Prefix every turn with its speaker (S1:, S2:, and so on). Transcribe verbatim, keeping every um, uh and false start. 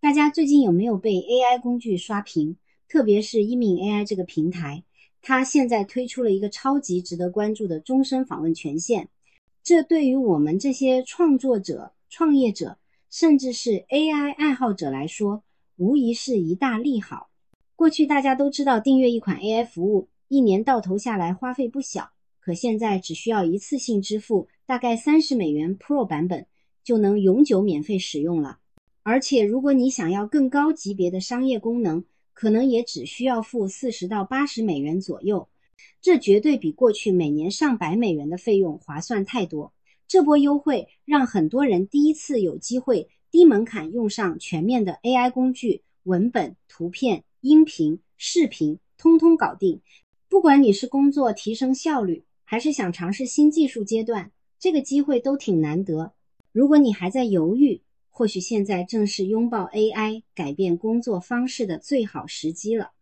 S1: 大家最近有没有被 A I 工具刷屏？特别是一鸣 A I 这个平台，它现在推出了一个超级值得关注的终身访问权限。这对于我们这些创作者、创业者，甚至是 A I 爱好者来说，无疑是一大利好。过去大家都知道，订阅一款 A I 服务，一年到头下来花费不小，可现在只需要一次性支付大概三十美元 Pro 版本，就能永久免费使用了。而且如果你想要更高级别的商业功能，可能也只需要付四十到八十美元左右。这绝对比过去每年上百美元的费用划算太多。这波优惠让很多人第一次有机会低门槛用上全面的 A I 工具，文本、图片、音频、视频通通搞定。不管你是工作提升效率，还是想尝试新技术阶段，这个机会都挺难得。如果你还在犹豫，或许现在正是拥抱 A I 改变工作方式的最好时机了。